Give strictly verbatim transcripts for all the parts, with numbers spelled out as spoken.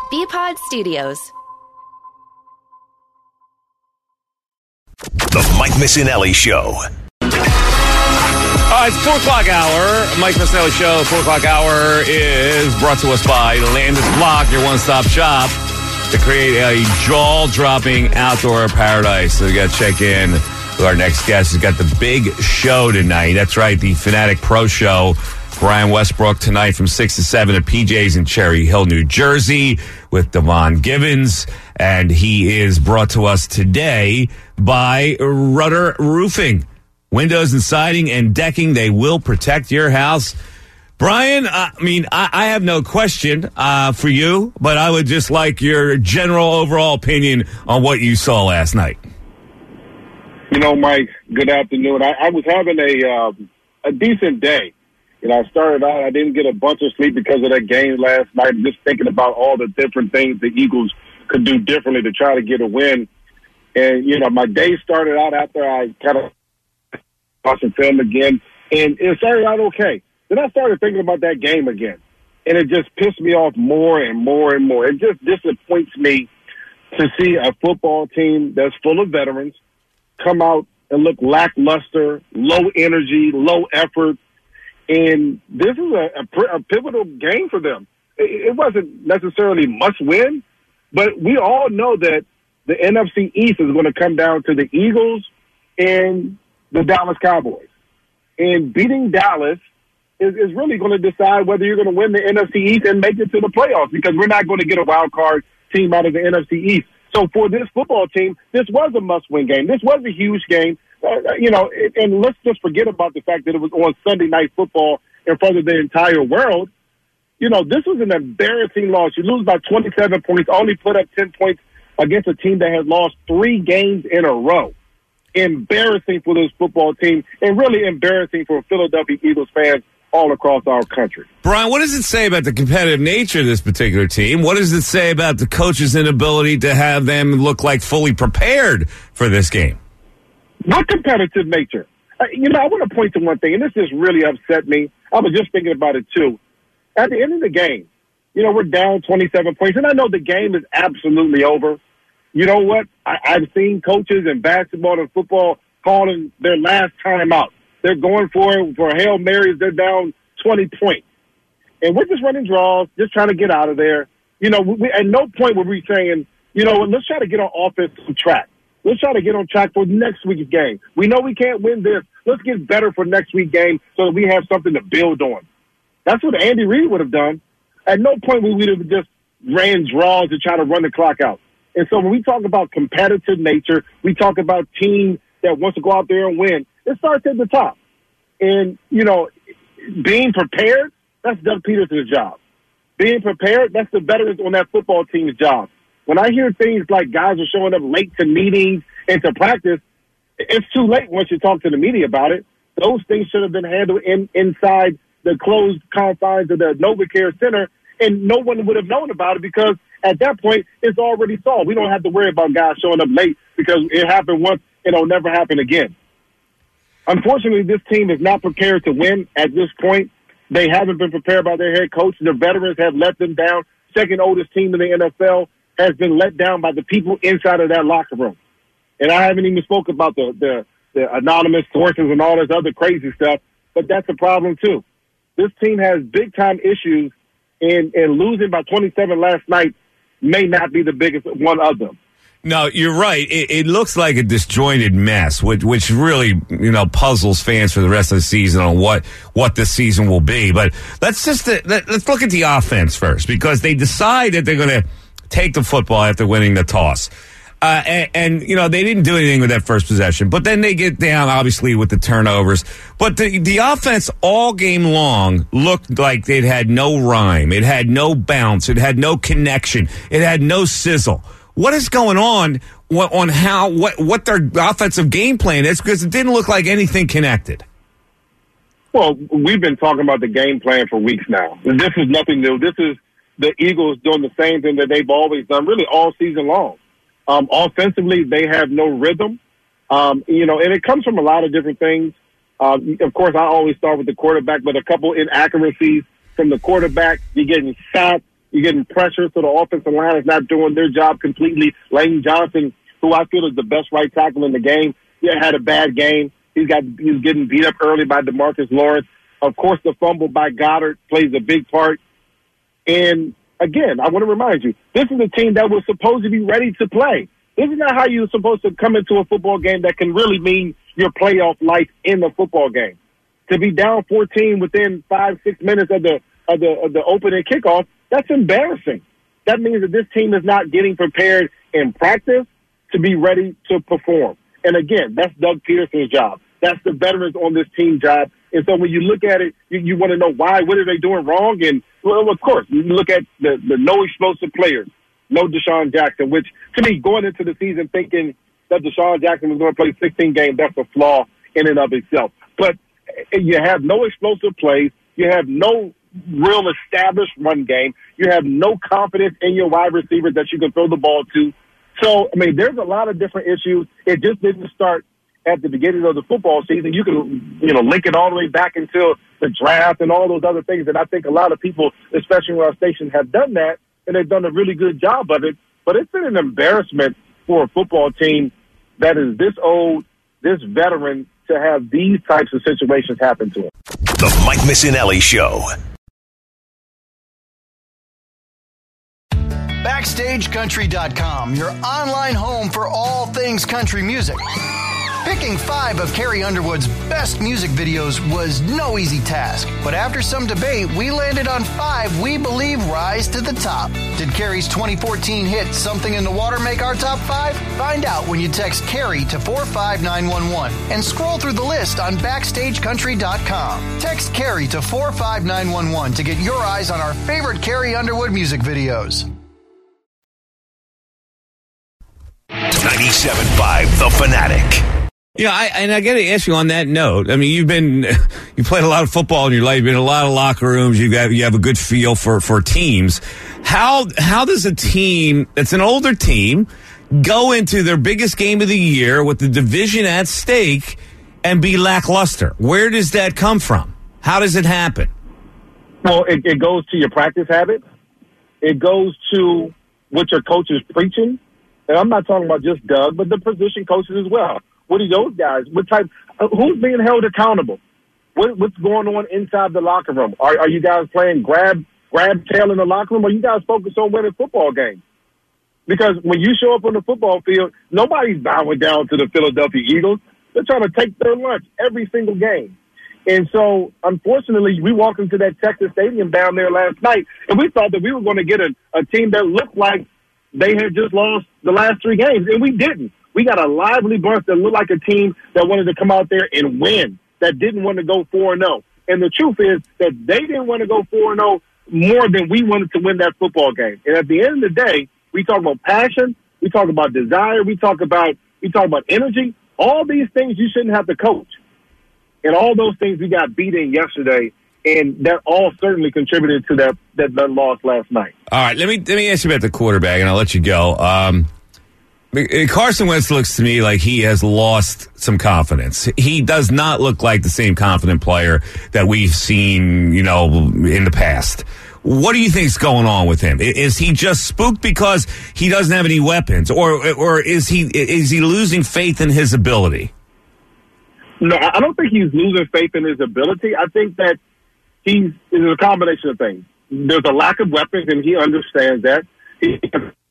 B-Pod Studios. The Mike Missinelli Show. Uh, it's four o'clock hour. Mike Missinelli Show. Four o'clock hour is brought to us by Landis Block, your one-stop shop to create a jaw-dropping outdoor paradise. So we got to check in with our next guest. He's got the big show tonight. That's right, the Fanatic Pro Show. Brian Westbrook tonight from six to seven at P J's in Cherry Hill, New Jersey with Devon Givens. And he is brought to us today by Rudder Roofing. Windows and siding and decking, they will protect your house. Brian, I mean, I, I have no question uh, for you, but I would just like your general overall opinion on what you saw last night. You know, Mike, good afternoon. I, I was having a um, a decent day. You know, I started out, I didn't get a bunch of sleep because of that game last night, just thinking about all the different things the Eagles could do differently to try to get a win. And, you know, my day started out after I kind of watched the film again, and it started out okay. Then I started thinking about that game again, and it just pissed me off more and more and more. It just disappoints me to see a football team that's full of veterans come out and look lackluster, low energy, low effort. And this is a, a, a pivotal game for them. It, it wasn't necessarily must win, but we all know that the N F C East is going to come down to the Eagles and the Dallas Cowboys. And beating Dallas is, is really going to decide whether you're going to win the N F C East and make it to the playoffs, because we're not going to get a wild card team out of the N F C East. So for this football team, this was a must-win game. This was a huge game. Uh, you know, and let's just forget about the fact that it was on Sunday Night Football in front of the entire world. You know, this was an embarrassing loss. You lose by twenty-seven points, only put up ten points against a team that had lost three games in a row. Embarrassing for this football team, and really embarrassing for Philadelphia Eagles fans all across our country. Brian, what does it say about the competitive nature of this particular team? What does it say about the coach's inability to have them look like fully prepared for this game? What competitive nature? Uh, you know, I want to point to one thing, and this just really upset me. I was just thinking about it, too. At the end of the game, you know, we're down twenty-seven points, and I know the game is absolutely over. You know what? I, I've seen coaches in basketball and football calling their last time out. They're going for it for Hail Marys. They're down twenty points. And we're just running draws, just trying to get out of there. You know, we, at no point were we saying, you know what, let's try to get on offensive track. Let's try to get on track for next week's game. We know we can't win this. Let's get better for next week's game so that we have something to build on. That's what Andy Reid would have done. At no point would we have just ran draws to try to run the clock out. And so when we talk about competitive nature, we talk about team that wants to go out there and win, it starts at the top. And, you know, being prepared, that's Doug Peterson's job. Being prepared, that's the veterans on that football team's job. When I hear things like guys are showing up late to meetings and to practice, it's too late once you talk to the media about it. Those things should have been handled in, inside the closed confines of the NovaCare Center, and no one would have known about it because at that point, it's already solved. We don't have to worry about guys showing up late because it happened once and it'll never happen again. Unfortunately, this team is not prepared to win at this point. They haven't been prepared by their head coach. The veterans have let them down. Second oldest team in the N F L has been let down by the people inside of that locker room. And I haven't even spoke about the, the, the anonymous sources and all this other crazy stuff, but that's a problem too. This team has big-time issues, and, and losing by twenty-seven last night may not be the biggest one of them. No, you're right. It, it looks like a disjointed mess, which, which really, you know, puzzles fans for the rest of the season on what, what this season will be. But let's just uh, let, let's look at the offense first, because they decide that they're going to take the football after winning the toss. Uh, and, and, you know, they didn't do anything with that first possession. But then they get down, obviously, with the turnovers. But the, the offense all game long looked like it had no rhyme. It had no bounce. It had no connection. It had no sizzle. What is going on on how what, what their offensive game plan is? Because it didn't look like anything connected. Well, we've been talking about the game plan for weeks now. This is nothing new. This is the Eagles doing the same thing that they've always done, really all season long. Um, offensively, they have no rhythm, um, you know, and it comes from a lot of different things. Uh, of course, I always start with the quarterback, but a couple inaccuracies from the quarterback. You're getting sacked. You're getting pressure, so the offensive line is not doing their job completely. Lane Johnson, who I feel is the best right tackle in the game, yeah, had a bad game. He's got he's getting beat up early by DeMarcus Lawrence. Of course, the fumble by Goddard plays a big part. And, again, I want to remind you, this is a team that was supposed to be ready to play. This is not how you're supposed to come into a football game that can really mean your playoff life in the football game. To be down fourteen within five, six minutes of the of the, of the opening kickoff, that's embarrassing. That means that this team is not getting prepared in practice to be ready to perform. And, again, that's Doug Peterson's job. That's the veterans on this team job. And so when you look at it, you, you want to know why. What are they doing wrong? And, well, of course, you look at the, the no explosive players, no Deshaun Jackson, which, to me, going into the season thinking that Deshaun Jackson was going to play sixteen games, that's a flaw in and of itself. But you have no explosive plays. You have no real established run game. You have no confidence in your wide receivers that you can throw the ball to. So, I mean, there's a lot of different issues. It just didn't start at the beginning of the football season. You can, you know, link it all the way back until the draft and all those other things. And I think a lot of people, especially on our station, have done that, and they've done a really good job of it. But it's been an embarrassment for a football team that is this old, this veteran, to have these types of situations happen to them. The Mike Missanelli Show. Backstage Country dot com, your online home for all things country music. Picking five of Carrie Underwood's best music videos was no easy task, but after some debate, we landed on five we believe rise to the top. Did Carrie's twenty fourteen hit Something in the Water make our top five? Find out when you text Carrie to four five nine one one and scroll through the list on Backstage Country dot com. Text Carrie to four five nine one one to get your eyes on our favorite Carrie Underwood music videos. ninety-seven point five The Fanatic. Yeah, I, and I got to ask you on that note. I mean, you've been you played a lot of football in your life. You've been in a lot of locker rooms. You got you have a good feel for, for teams. How how does a team that's an older team go into their biggest game of the year with the division at stake and be lackluster? Where does that come from? How does it happen? Well, it, it goes to your practice habits. It goes to what your coach is preaching. And I'm not talking about just Doug, but the position coaches as well. What are those guys? What type? Who's being held accountable? What, what's going on inside the locker room? Are, are you guys playing grab grab tail in the locker room? Or are you guys focused on winning football games? Because when you show up on the football field, nobody's bowing down to the Philadelphia Eagles. They're trying to take their lunch every single game. And so, unfortunately, we walked into that Texas Stadium down there last night, and we thought that we were going to get a, a team that looked like they had just lost the last three games, and we didn't. We got a lively bunch that looked like a team that wanted to come out there and win, that didn't want to go four and oh. And the truth is that they didn't want to go four and oh more than we wanted to win that football game. And at the end of the day, we talk about passion, we talk about desire, we talk about we talk about energy. All these things you shouldn't have to coach. And all those things we got beat in yesterday, and that all certainly contributed to that that, that loss last night. All right, let me let me ask you about the quarterback, and I'll let you go. Um, Carson Wentz looks to me like he has lost some confidence. He does not look like the same confident player that we've seen, you know, in the past. What do you think is going on with him? Is he just spooked because he doesn't have any weapons, or or is he is he losing faith in his ability? No, I don't think he's losing faith in his ability. I think that he's it's a combination of things. There's a lack of weapons, and he understands that. He,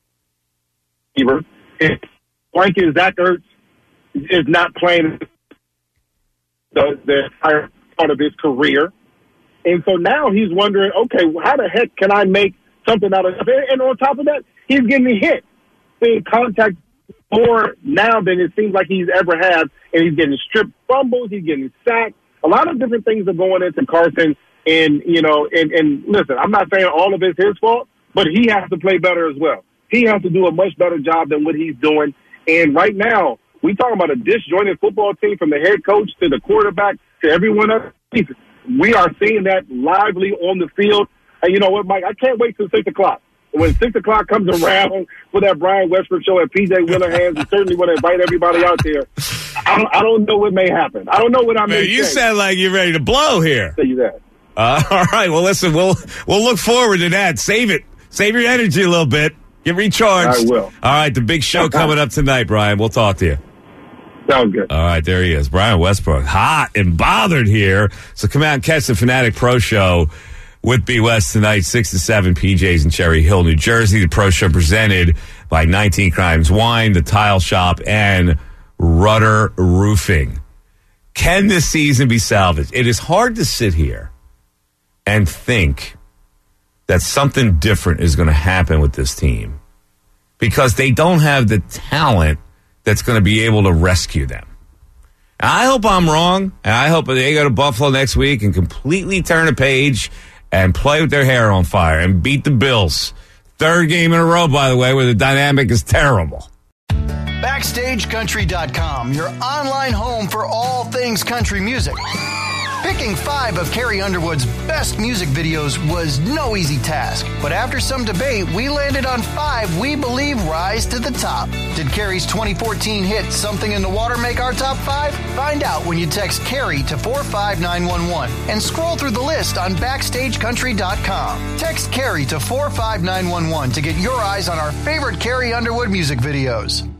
Blanket Zach Ertz is not playing the, the entire part of his career. And so now he's wondering, okay, how the heck can I make something out of it? And on top of that, he's getting hit, being contact more now than it seems like he's ever had. And he's getting stripped fumbles, he's getting sacked. A lot of different things are going into Carson. And, you know, and, and listen, I'm not saying all of it's his fault, but he has to play better as well. He has to do a much better job than what he's doing. And right now, we talking about a disjointed football team from the head coach to the quarterback to everyone else. We are seeing that lively on the field. And you know what, Mike? I can't wait till six o'clock. When six o'clock comes around for that Brian Westbrook show at P J Wheeler and certainly want to invite everybody out there. I don't, I don't know what may happen. I don't know what I may Man, you say. sound like you're ready to blow here. I'll tell you that. Uh, all right. Well, listen, we'll we'll look forward to that. Save it. Save your energy a little bit. Get recharged. I will. All right, the big show coming up tonight, Brian. We'll talk to you. Sounds good. All right, there he is. Brian Westbrook, hot and bothered here. So come out and catch the Fanatic Pro Show with B. West tonight, six to seven, P J's in Cherry Hill, New Jersey. The Pro Show presented by nineteen Crimes Wine, The Tile Shop, and Rudder Roofing. Can this season be salvaged? It is hard to sit here and think that something different is going to happen with this team because they don't have the talent that's going to be able to rescue them. And I hope I'm wrong, and I hope they go to Buffalo next week and completely turn a page and play with their hair on fire and beat the Bills. Third game in a row, by the way, where the dynamic is terrible. Backstage Country dot com, your online home for all things country music. Picking five of Carrie Underwood's best music videos was no easy task, but after some debate, we landed on five we believe rise to the top. Did Carrie's twenty fourteen hit Something in the Water make our top five? Find out when you text Carrie to four five nine one one and scroll through the list on Backstage Country dot com. Text Carrie to four five nine one one to get your eyes on our favorite Carrie Underwood music videos.